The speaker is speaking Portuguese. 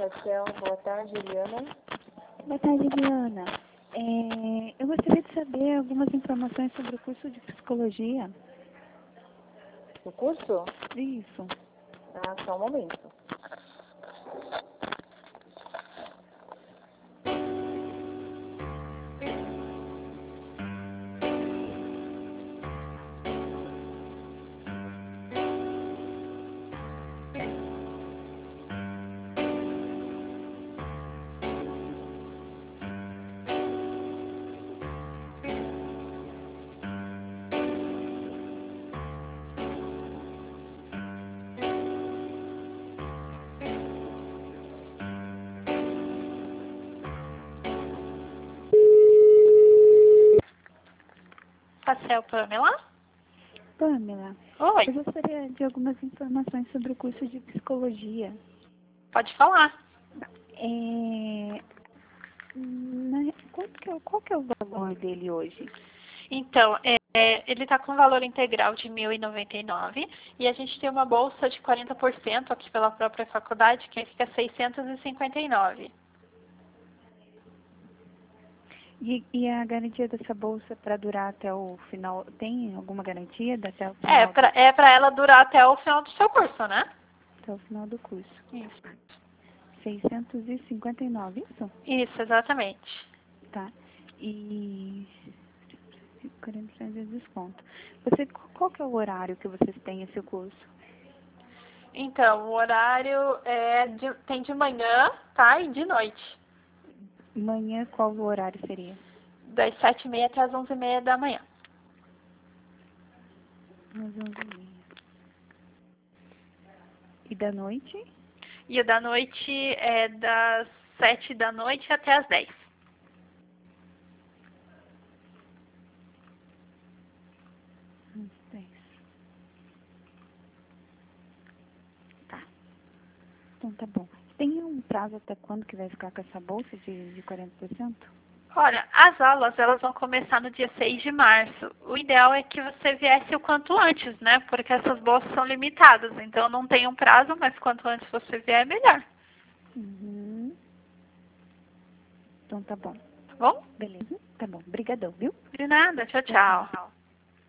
Facel, boa tarde, Eliana. Boa tarde, Eliana. Eu gostaria de saber algumas informações sobre o curso de psicologia. O curso? Isso. Ah, só um momento. Facel, Pamela? Pamela, Oi, eu gostaria de algumas informações sobre o curso de psicologia. pode falar. Qual que é o valor dele hoje? Então, ele está com valor integral de R$ 1.099 e a gente tem uma bolsa de 40% aqui pela própria faculdade, que fica R$ 659. E a garantia dessa bolsa para durar até o final? Tem alguma garantia até o final? É para ela durar até o final do seu curso, né? Até o final do curso. Isso. 659, isso? Isso, exatamente. Tá. E 40% de desconto. Qual que é o horário que vocês têm esse curso? Então, o horário tem de manhã, tá? E de noite. Manhã, qual o horário seria? Das 7h30 até as 11h30 da manhã. Às 11h30. E da noite? E o da noite é das 7 da noite até as 10. Às 10. Tá. Então tá bom. Tem um prazo até quando que vai ficar com essa bolsa de 40%? Olha, as aulas elas vão começar no dia 6 de março. O ideal é que você viesse o quanto antes, né? Porque essas bolsas são limitadas. Então não tem um prazo, mas quanto antes você vier, melhor. Uhum. Então tá bom. Tá bom? Beleza. Tá bom. Obrigadão, viu? De nada. Tchau, Tchau, tchau. tchau.